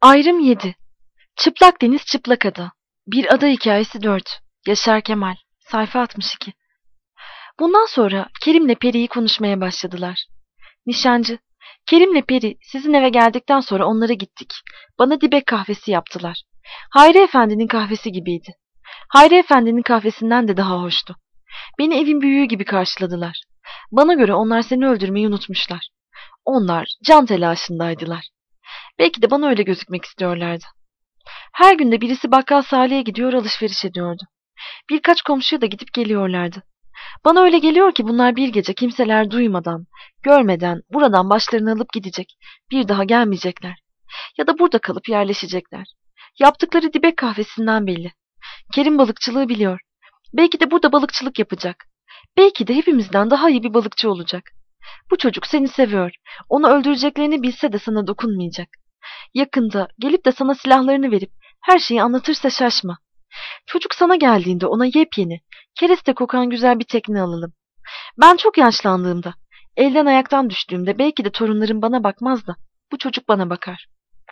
Ayrım 7. Çıplak deniz, çıplak ada. Bir ada hikayesi 4. Yaşar Kemal. Sayfa 62. Bundan sonra Kerim'le Peri'yi konuşmaya başladılar. Nişancı, Kerim'le Peri sizin eve geldikten sonra onlara gittik. Bana dibek kahvesi yaptılar. Hayri Efendi'nin kahvesi gibiydi. Hayri Efendi'nin kahvesinden de daha hoştu. Beni evin büyüğü gibi karşıladılar. Bana göre onlar seni öldürmeyi unutmuşlar. Onlar can telaşındaydılar. Belki de bana öyle gözükmek istiyorlardı. Her günde birisi bakkal Salih'e gidiyor alışveriş ediyordu. Birkaç komşuya da gidip geliyorlardı. Bana öyle geliyor ki bunlar bir gece kimseler duymadan, görmeden buradan başlarını alıp gidecek. Bir daha gelmeyecekler. Ya da burada kalıp yerleşecekler. Yaptıkları dibek kahvesinden belli. Kerim balıkçılığı biliyor. Belki de burada balıkçılık yapacak. Belki de hepimizden daha iyi bir balıkçı olacak. Bu çocuk seni seviyor. Onu öldüreceklerini bilse de sana dokunmayacak. Yakında gelip de sana silahlarını verip her şeyi anlatırsa şaşma. Çocuk sana geldiğinde ona yepyeni, kereste kokan güzel bir tekne alalım. Ben çok yaşlandığımda, elden ayaktan düştüğümde belki de torunlarım bana bakmaz da bu çocuk bana bakar.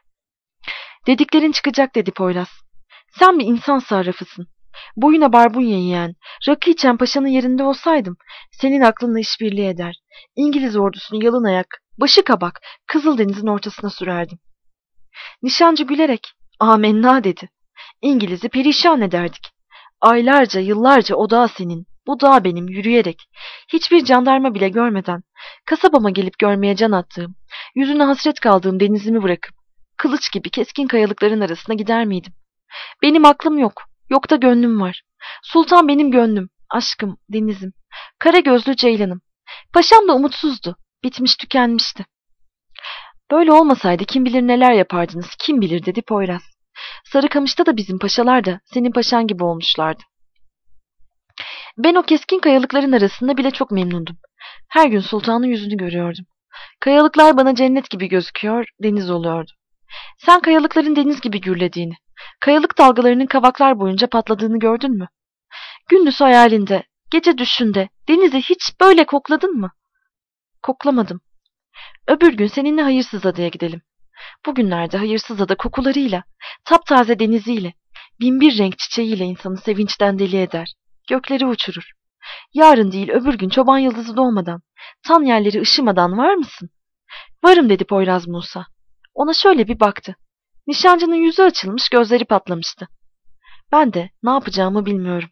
Dediklerin çıkacak dedi Poyraz. Sen bir insan sarrafısın. Boyuna barbunya yiyen, rakı içen paşanın yerinde olsaydım senin aklınla işbirliği eder. İngiliz ordusunu yalın ayak, başı kabak, Kızıldeniz'in ortasına sürerdim. Nişancı gülerek amenna dedi. İngiliz'i perişan ederdik. Aylarca, yıllarca o dağ senin, bu dağ benim yürüyerek, hiçbir jandarma bile görmeden, kasabama gelip görmeye can attığım, yüzüne hasret kaldığım denizimi bırakıp, kılıç gibi keskin kayalıkların arasına gider miydim? Benim aklım yok, yok da gönlüm var. Sultan benim gönlüm, aşkım, denizim, kara gözlü ceylanım. Paşam da umutsuzdu, bitmiş tükenmişti. Böyle olmasaydı kim bilir neler yapardınız, kim bilir dedi Poyraz. Sarıkamış'ta da bizim paşalar da senin paşan gibi olmuşlardı. Ben o keskin kayalıkların arasında bile çok memnundum. Her gün sultanın yüzünü görüyordum. Kayalıklar bana cennet gibi gözüküyor, deniz oluyordu. Sen kayalıkların deniz gibi gürlediğini, kayalık dalgalarının kavaklar boyunca patladığını gördün mü? Gündüz hayalinde, gece düşünde denizi hiç böyle kokladın mı? Koklamadım. Öbür gün seninle hayırsız adaya gidelim. Bugünlerde hayırsız ada kokularıyla, taptaze deniziyle, binbir renk çiçeğiyle insanı sevinçten deli eder. Gökleri uçurur. Yarın değil öbür gün çoban yıldızı doğmadan, tan yerleri ışımadan var mısın? Varım dedi Poyraz Musa. Ona şöyle bir baktı. Nişancının yüzü açılmış, gözleri patlamıştı. Ben de ne yapacağımı bilmiyorum.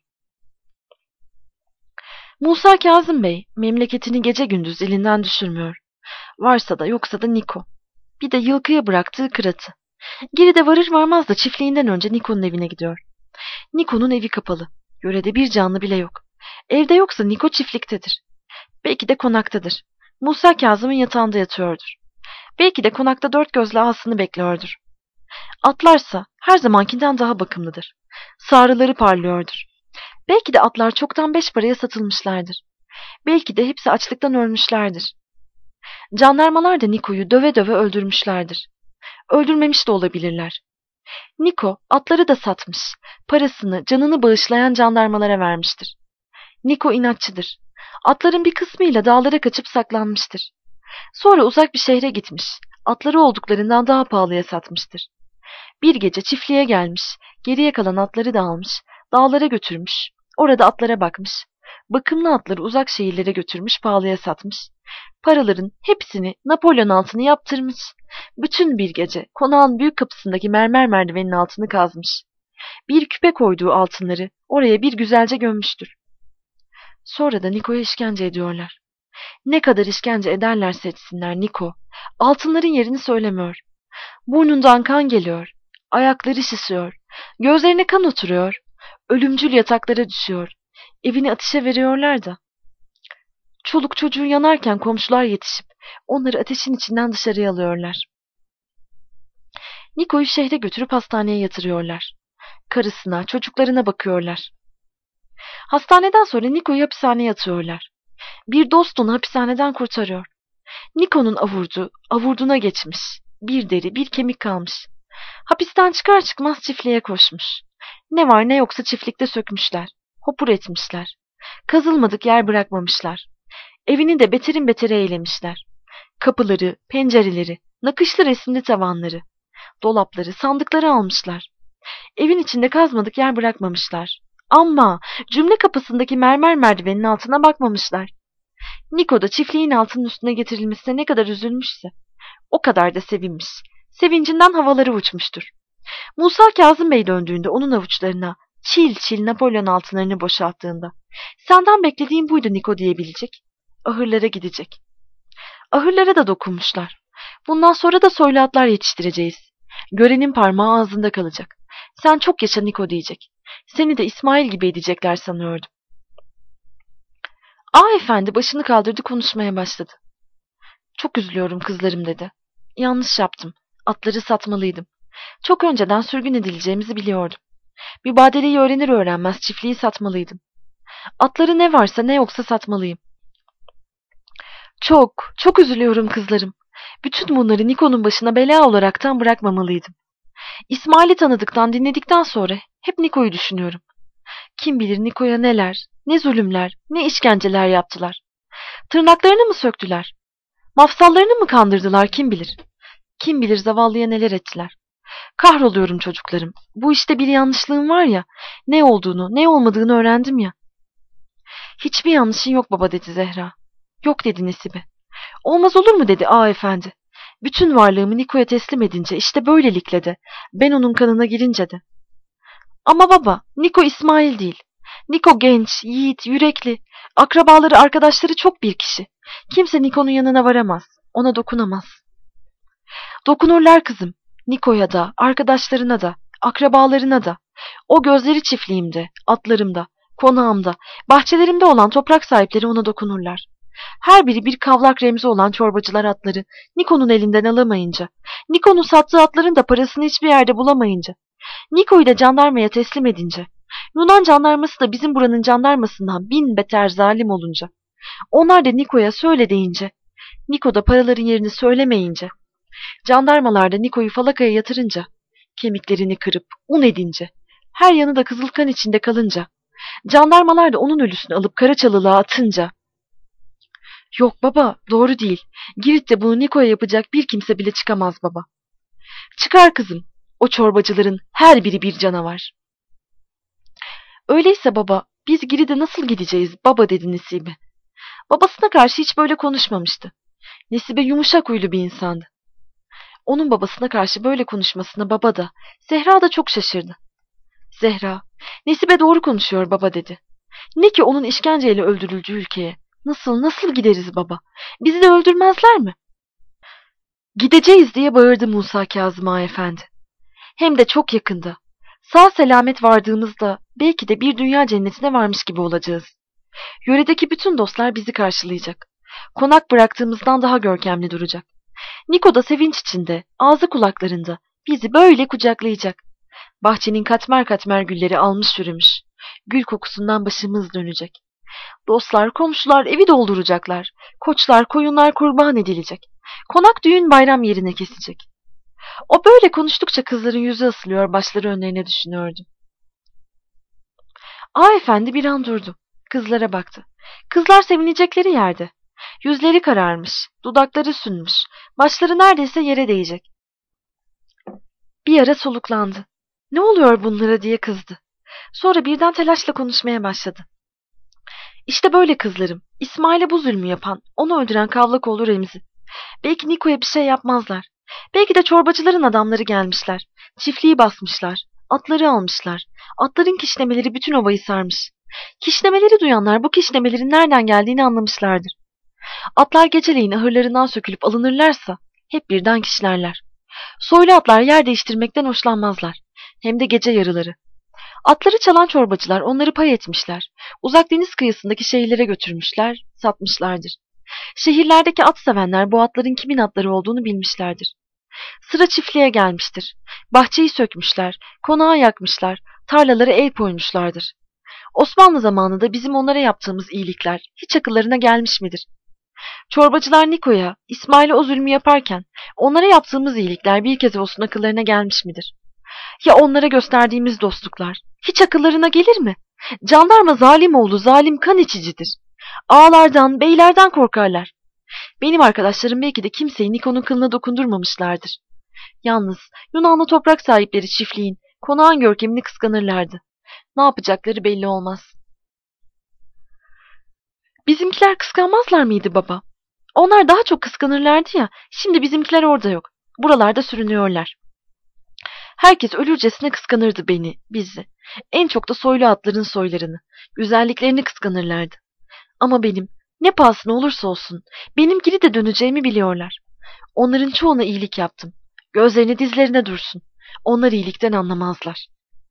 Musa Kazım Bey memleketini gece gündüz elinden düşürmüyor. Varsa da yoksa da Niko. Bir de yılkıya bıraktığı kıratı. Geride varır varmaz da çiftliğinden önce Niko'nun evine gidiyor. Niko'nun evi kapalı. Yörede bir canlı bile yok. Evde yoksa Niko çiftliktedir. Belki de konaktadır. Musa Kazım'ın yatağında yatıyordur. Belki de konakta dört gözle ağasını bekliyordur. Atlarsa her zamankinden daha bakımlıdır. Sarıları parlıyordur. Belki de atlar çoktan 5 paraya satılmışlardır. Belki de hepsi açlıktan ölmüşlerdir. Jandarmalar da Niko'yu döve döve öldürmüşlerdir. Öldürmemiş de olabilirler. Niko atları da satmış, parasını, canını bağışlayan jandarmalara vermiştir. Niko inatçıdır. Atların bir kısmıyla dağlara kaçıp saklanmıştır. Sonra uzak bir şehre gitmiş, atları olduklarından daha pahalıya satmıştır. Bir gece çiftliğe gelmiş, geriye kalan atları da almış, dağlara götürmüş, orada atlara bakmış. Bakımlı atları uzak şehirlere götürmüş, pahalıya satmış. Paraların hepsini Napolyon altını yaptırmış. Bütün bir gece konağın büyük kapısındaki mermer merdivenin altını kazmış. Bir küpe koyduğu altınları oraya bir güzelce gömmüştür. Sonra da Niko'ya işkence ediyorlar. Ne kadar işkence ederlerse etsinler Niko, altınların yerini söylemiyor. Burnundan kan geliyor, ayakları şişiyor, gözlerine kan oturuyor, ölümcül yataklara düşüyor, evini ateşe veriyorlar da. Çoluk çocuğu yanarken komşular yetişip onları ateşin içinden dışarıya alıyorlar. Niko'yu şehre götürüp hastaneye yatırıyorlar. Karısına, çocuklarına bakıyorlar. Hastaneden sonra Niko'yu hapishaneye atıyorlar. Bir dost onu hapishaneden kurtarıyor. Niko'nun avurduna geçmiş. Bir deri, bir kemik kalmış. Hapisten çıkar çıkmaz çiftliğe koşmuş. Ne var ne yoksa çiftlikte sökmüşler. Hopur etmişler. Kazılmadık yer bırakmamışlar. Evini de beterin beteri eylemişler. Kapıları, pencereleri, nakışlı resimli tavanları. Dolapları, sandıkları almışlar. Evin içinde kazmadık yer bırakmamışlar. Ama cümle kapısındaki mermer merdivenin altına bakmamışlar. Niko da çiftliğin altının üstüne getirilmesine ne kadar üzülmüşse, o kadar da sevinmiş. Sevincinden havaları uçmuştur. Musa Kazım Bey döndüğünde onun avuçlarına çil çil Napolyon altınlarını boşalttığında, "Senden beklediğim buydu Niko" diyebilecek. Ahırlara gidecek. Ahırlara da dokunmuşlar. Bundan sonra da soylu atlar yetiştireceğiz. Görenin parmağı ağzında kalacak. "Sen çok yaşa Niko" diyecek. Seni de İsmail gibi edecekler sanıyordum. Ağa efendi başını kaldırdı, konuşmaya başladı. "Çok üzülüyorum kızlarım" dedi. "Yanlış yaptım. Atları satmalıydım. Çok önceden sürgün edileceğimizi biliyordum. Mübadeleyi öğrenir öğrenmez çiftliği satmalıydım. Atları ne varsa ne yoksa satmalıyım. Çok, çok üzülüyorum kızlarım. Bütün bunları Niko'nun başına bela olaraktan bırakmamalıydım. İsmail'i tanıdıktan, dinledikten sonra hep Niko'yu düşünüyorum. Kim bilir Niko'ya neler, ne zulümler, ne işkenceler yaptılar. Tırnaklarını mı söktüler? Mafsallarını mı kandırdılar kim bilir? Kim bilir zavallıya neler ettiler. Kahroluyorum çocuklarım. Bu işte bir yanlışlığım var ya, ne olduğunu, ne olmadığını öğrendim ya." "Hiçbir yanlışın yok baba" dedi Zehra. "Yok" dedi Nesibe. "Olmaz olur mu" dedi ağa efendi. "Bütün varlığımı Niko'ya teslim edince, işte böylelikle de, ben onun kanına girince de." "Ama baba, Niko İsmail değil. Niko genç, yiğit, yürekli. Akrabaları, arkadaşları çok bir kişi. Kimse Niko'nun yanına varamaz. Ona dokunamaz." "Dokunurlar kızım. Niko'ya da, arkadaşlarına da, akrabalarına da. O gözleri çiftliğimde, atlarımda, konağımda, bahçelerimde olan toprak sahipleri ona dokunurlar. Her biri bir kavlak remzi olan çorbacılar atları Niko'nun elinden alamayınca, Niko'nun sattığı atların da parasını hiçbir yerde bulamayınca, Niko'yu da jandarmaya teslim edince, Yunan jandarması da bizim buranın jandarmasından bin beter zalim olunca, onlar da Niko'ya söyle deyince, Niko da paraların yerini söylemeyince, jandarmalar da Niko'yu falakaya yatırınca, kemiklerini kırıp un edince, her yanı da kızılkan içinde kalınca, jandarmalar da onun ölüsünü alıp Karaçalı'lığa atınca..." "Yok baba, doğru değil. Girit'te bunu Niko'ya yapacak bir kimse bile çıkamaz baba." "Çıkar kızım. O çorbacıların her biri bir canavar." "Öyleyse baba, biz Girit'e nasıl gideceğiz baba" dedi Nesibe. Babasına karşı hiç böyle konuşmamıştı. Nesibe yumuşak huylu bir insandı. Onun babasına karşı böyle konuşmasına baba da, Zehra da çok şaşırdı. Zehra, "Nesibe doğru konuşuyor baba" dedi. "Ne ki onun işkenceyle öldürüldüğü ülkeye. Nasıl gideriz baba? Bizi de öldürmezler mi?" "Gideceğiz" diye bağırdı Musa Kazım Ağa efendi. "Hem de çok yakında. Sağ selamet vardığımızda belki de bir dünya cennetine varmış gibi olacağız. Yöredeki bütün dostlar bizi karşılayacak. Konak bıraktığımızdan daha görkemli duracak. Niko da sevinç içinde, ağzı kulaklarında bizi böyle kucaklayacak. Bahçenin katmer katmer gülleri almış yürümüş. Gül kokusundan başımız dönecek. Dostlar, komşular evi dolduracaklar. Koçlar, koyunlar kurban edilecek. Konak düğün bayram yerine kesecek." O böyle konuştukça kızların yüzü asılıyor, başları önlerine düşünüyordu. Ağa efendi bir an durdu. Kızlara baktı. Kızlar sevinecekleri yerde. Yüzleri kararmış, dudakları sünmüş, başları neredeyse yere değecek. Bir ara soluklandı. "Ne oluyor bunlara?" diye kızdı. Sonra birden telaşla konuşmaya başladı. "İşte böyle kızlarım. İsmail'e bu zulmü yapan, onu öldüren Kavlakoğlu Remzi. Belki Niko'ya bir şey yapmazlar. Belki de çorbacıların adamları gelmişler. Çiftliği basmışlar. Atları almışlar. Atların kişnemeleri bütün ovayı sarmış. Kişnemeleri duyanlar bu kişnemelerin nereden geldiğini anlamışlardır. Atlar geceleyin ahırlarından sökülüp alınırlarsa hep birden kişnerler. Soylu atlar yer değiştirmekten hoşlanmazlar. Hem de gece yarıları. Atları çalan çorbacılar onları pay etmişler. Uzak deniz kıyısındaki şehirlere götürmüşler, satmışlardır. Şehirlerdeki at sevenler bu atların kimin atları olduğunu bilmişlerdir. Sıra çiftliğe gelmiştir. Bahçeyi sökmüşler, konağı yakmışlar, tarlalara el koymuşlardır. Osmanlı zamanında bizim onlara yaptığımız iyilikler hiç akıllarına gelmiş midir? Çorbacılar Niko'ya, İsmail'e o zulmü yaparken onlara yaptığımız iyilikler bir kez olsun akıllarına gelmiş midir? Ya onlara gösterdiğimiz dostluklar hiç akıllarına gelir mi? Jandarma zalim oğlu zalim kan içicidir. Ağalardan, beylerden korkarlar. Benim arkadaşlarım belki de kimseyi Niko'nun kılına dokundurmamışlardır. Yalnız Yunanlı toprak sahipleri çiftliğin, konağın görkemini kıskanırlardı. Ne yapacakları belli olmaz. Bizimkiler kıskanmazlar mıydı baba? Onlar daha çok kıskanırlardı ya, şimdi bizimkiler orada yok. Buralarda sürünüyorlar. Herkes ölürcesine kıskanırdı beni, bizi. En çok da soylu atların soylarını, güzelliklerini kıskanırlardı. Ama benim, ne pahasına olursa olsun, benim geri de döneceğimi biliyorlar. Onların çoğuna iyilik yaptım. Gözlerini dizlerine dursun. Onlar iyilikten anlamazlar.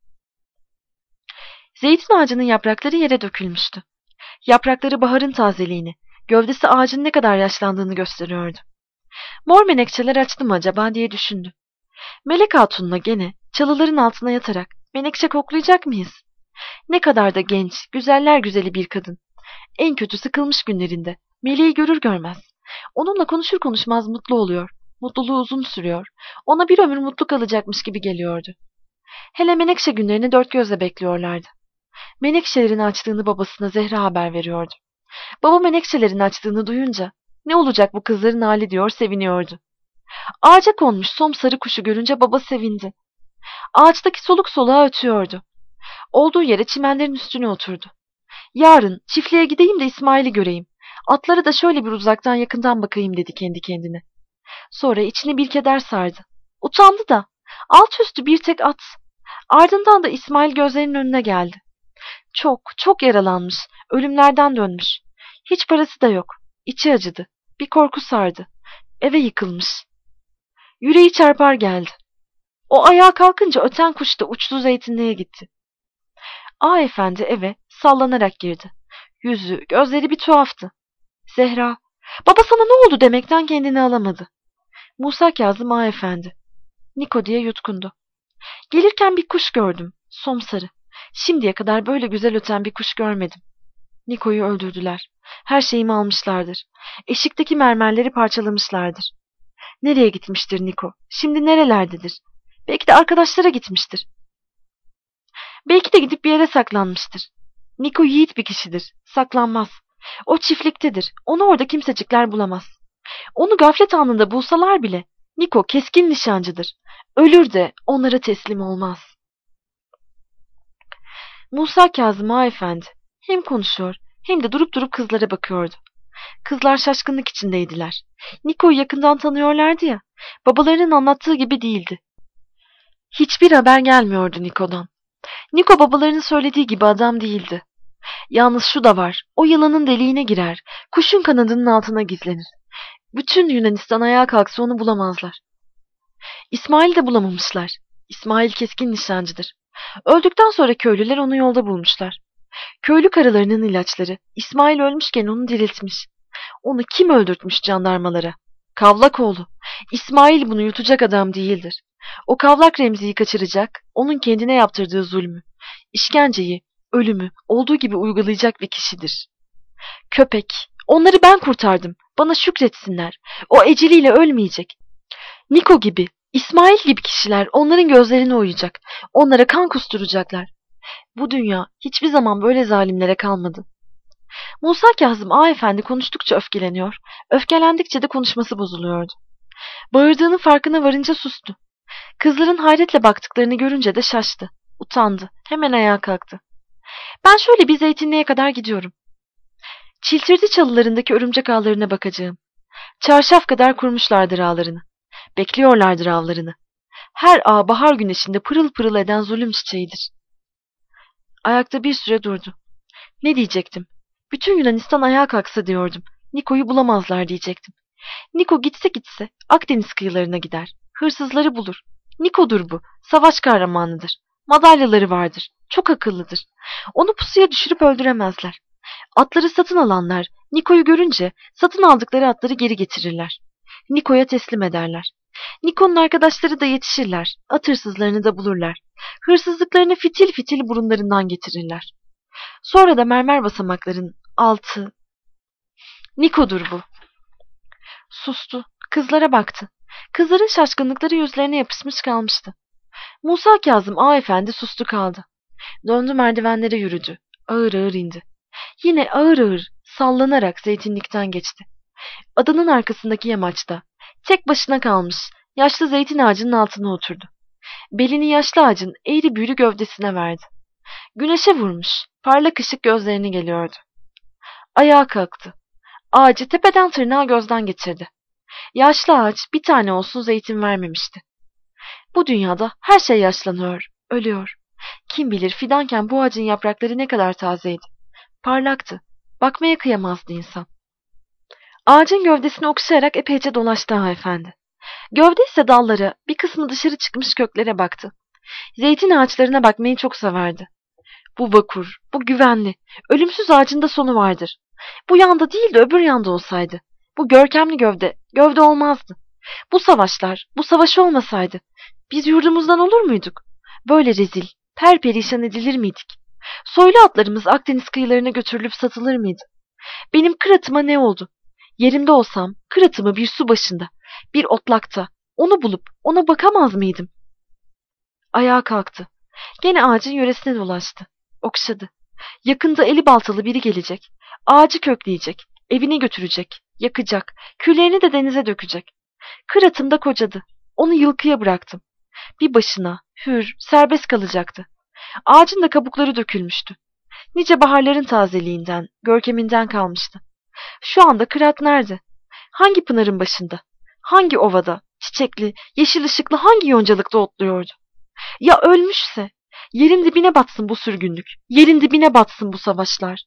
Zeytin ağacının yaprakları yere dökülmüştü. Yaprakları baharın tazeliğini, gövdesi ağacın ne kadar yaşlandığını gösteriyordu. Mor menekşeler açtı mı acaba diye düşündü. Melek Hatun'la gene çalıların altına yatarak menekşe koklayacak mıyız? Ne kadar da genç, güzeller güzeli bir kadın. En kötü sıkılmış günlerinde Meleği görür görmez. Onunla konuşur konuşmaz mutlu oluyor. Mutluluğu uzun sürüyor. Ona bir ömür mutlu kalacakmış gibi geliyordu. Hele Menekşe günlerini dört gözle bekliyorlardı. Menekşelerin açtığını babasına Zehra haber veriyordu. Baba Menekşelerin açtığını duyunca ne olacak bu kızların hali diyor seviniyordu. Ağaca konmuş somsarı kuşu görünce baba sevindi. Ağaçtaki soluk soluğa ötüyordu. Olduğu yere çimenlerin üstüne oturdu. Yarın çiftliğe gideyim de İsmail'i göreyim. Atlara da şöyle bir uzaktan yakından bakayım dedi kendi kendine. Sonra içini bir keder sardı. Utandı da. Alt üstü bir tek at. Ardından da İsmail gözlerinin önüne geldi. Çok, çok yaralanmış. Ölümlerden dönmüş. Hiç parası da yok. İçi acıdı. Bir korku sardı. Eve yıkılmış. Yüreği çarpar geldi. O ayağa kalkınca öten kuş da uçtu zeytinliğe gitti. Ağa efendi eve sallanarak girdi. Yüzü, gözleri bir tuhaftı. Zehra, baba sana ne oldu demekten kendini alamadı. Musa Kazım ağa efendi. Niko diye yutkundu. Gelirken bir kuş gördüm, somsarı. Şimdiye kadar böyle güzel öten bir kuş görmedim. Niko'yu öldürdüler. Her şeyimi almışlardır. Eşikteki mermerleri parçalamışlardır. Nereye gitmiştir Niko? Şimdi nerelerdedir? Belki de arkadaşlara gitmiştir. Belki de gidip bir yere saklanmıştır. Niko yiğit bir kişidir. Saklanmaz. O çiftliktedir. Onu orada kimsecikler bulamaz. Onu gaflet anında bulsalar bile Niko keskin nişancıdır. Ölür de onlara teslim olmaz. Musa Kazım Ağa efendi hem konuşuyor hem de durup durup kızlara bakıyordu. Kızlar şaşkınlık içindeydiler. Niko'yu yakından tanıyorlardı ya, babalarının anlattığı gibi değildi. Hiçbir haber gelmiyordu Niko'dan. Niko babalarının söylediği gibi adam değildi. Yalnız şu da var, o yılanın deliğine girer, kuşun kanadının altına gizlenir. Bütün Yunanistan ayağa kalksa onu bulamazlar. İsmail'i de bulamamışlar. İsmail keskin nişancıdır. Öldükten sonra köylüler onu yolda bulmuşlar. Köylü karılarının ilaçları İsmail ölmüşken onu diriltmiş. Onu kim öldürtmüş jandarmalara? Kavlakoğlu. İsmail bunu yutacak adam değildir. O Kavlak Remzi'yi kaçıracak, onun kendine yaptırdığı zulmü, işkenceyi, ölümü olduğu gibi uygulayacak bir kişidir. Köpek, onları ben kurtardım, bana şükretsinler. O eceliyle ölmeyecek. Niko gibi, İsmail gibi kişiler onların gözlerine oyacak, onlara kan kusturacaklar. Bu dünya hiçbir zaman böyle zalimlere kalmadı. Musa Kazım Ağa efendi konuştukça öfkeleniyor, öfkelendikçe de konuşması bozuluyordu. Bağırdığının farkına varınca sustu. Kızların hayretle baktıklarını görünce de şaştı, utandı, hemen ayağa kalktı. Ben şöyle bir zeytinliğe kadar gidiyorum. Çiltirdi çalılarındaki örümcek ağlarına bakacağım. Çarşaf kadar kurmuşlardır ağlarını. Bekliyorlardır avlarını. Her ağ bahar güneşinde pırıl pırıl eden zulüm çiçeğidir. Ayakta bir süre durdu. Ne diyecektim? Bütün Yunanistan ayağa kalksa diyordum. Niko'yu bulamazlar diyecektim. Niko gitse gitse Akdeniz kıyılarına gider. Hırsızları bulur. Niko'dur bu. Savaş kahramanıdır. Madalyaları vardır. Çok akıllıdır. Onu pusuya düşürüp öldüremezler. Atları satın alanlar Niko'yu görünce satın aldıkları atları geri getirirler. Niko'ya teslim ederler. Niko'nun arkadaşları da yetişirler. At hırsızlarını da bulurlar. Hırsızlıklarını fitil fitil burunlarından getirirler. Sonra da mermer basamakların altı. Niko'dur bu. Sustu. Kızlara baktı. Kızların şaşkınlıkları yüzlerine yapışmış kalmıştı. Musa Kazım Ağa efendi sustu kaldı. Döndü merdivenlere yürüdü. Ağır ağır indi. Yine ağır ağır sallanarak zeytinlikten geçti. Adanın arkasındaki yamaçta tek başına kalmış Yaşlı zeytin ağacının altına oturdu. Belini yaşlı ağacın eğri büğrü gövdesine verdi. Güneşe vurmuş, parlak ışık gözlerine geliyordu. Ayağa kalktı. Ağacı tepeden tırnağa gözden geçirdi. Yaşlı ağaç bir tane olsun zeytin vermemişti. Bu dünyada her şey yaşlanıyor, ölüyor. Kim bilir fidanken bu ağacın yaprakları ne kadar tazeydi. Parlaktı. Bakmaya kıyamazdı insan. Ağacın gövdesini okşayarak epeyce dolaştı efendi. Gövde ise dallara, bir kısmı dışarı çıkmış köklere baktı. Zeytin ağaçlarına bakmayı çok severdi. Bu vakur, bu güvenli, ölümsüz ağacın da sonu vardır. Bu yanda değil de öbür yanda olsaydı. Bu görkemli gövde, gövde olmazdı. Bu savaşlar, bu savaş olmasaydı, biz yurdumuzdan olur muyduk? Böyle rezil, perperişan edilir miydik? Soylu atlarımız Akdeniz kıyılarına götürülüp satılır mıydı? Benim kıratıma ne oldu? Yerimde olsam, kıratımı bir su başında, bir otlakta, onu bulup ona bakamaz mıydım? Ayağa kalktı. Gene ağacın yöresine dolaştı. Okşadı. Yakında eli baltalı biri gelecek. Ağacı kökleyecek, evine götürecek, yakacak, küllerini de denize dökecek. Kıratım da kocadı. Onu yılkıya bıraktım. Bir başına, hür, serbest kalacaktı. Ağacın da kabukları dökülmüştü. Nice baharların tazeliğinden, görkeminden kalmıştı. Şu anda Kırat nerede? Hangi pınarın başında? Hangi ovada, çiçekli, yeşil ışıklı hangi yoncalıkta otluyordu? Ya ölmüşse? Yerin dibine batsın bu sürgünlük, yerin dibine batsın bu savaşlar.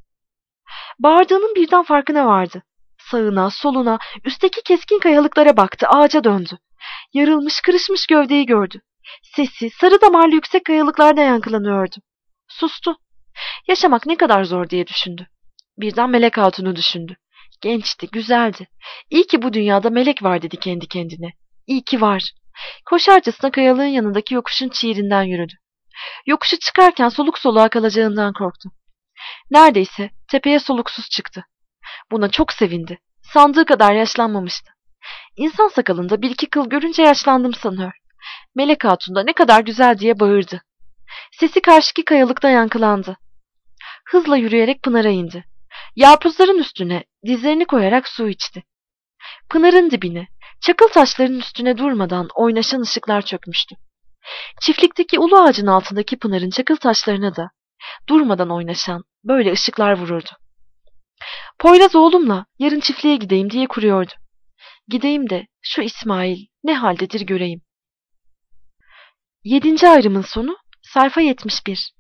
Bağırdığının birden farkına vardı. Sağına, soluna, üstteki keskin kayalıklara baktı, ağaca döndü. Yarılmış, kırışmış gövdeyi gördü. Sesi sarı damarlı yüksek kayalıklarda yankılanıyordu. Sustu. Yaşamak ne kadar zor diye düşündü. Birden Melek Hatun'u düşündü. Gençti, güzeldi. İyi ki bu dünyada melek var dedi kendi kendine. İyi ki var. Koşarcasına kayalığın yanındaki yokuşun çiğrinden yürüdü. Yokuşu çıkarken soluk soluğa kalacağından korktu. Neredeyse tepeye soluksuz çıktı. Buna çok sevindi. Sandığı kadar yaşlanmamıştı. İnsan sakalında bir iki kıl görünce yaşlandım sanıyor. Melek Hatun da ne kadar güzel diye bağırdı. Sesi karşıki kayalıkta yankılandı. Hızla yürüyerek pınara indi. Yapuzların üstüne dizlerini koyarak su içti. Pınarın dibine, çakıl taşların üstüne durmadan oynaşan ışıklar çökmüştü. Çiftlikteki ulu ağacın altındaki pınarın çakıl taşlarına da durmadan oynaşan böyle ışıklar vururdu. Poyraz oğlumla yarın çiftliğe gideyim diye kuruyordu. Gideyim de şu İsmail ne haldedir göreyim. 7. ayrımın sonu sayfa 71.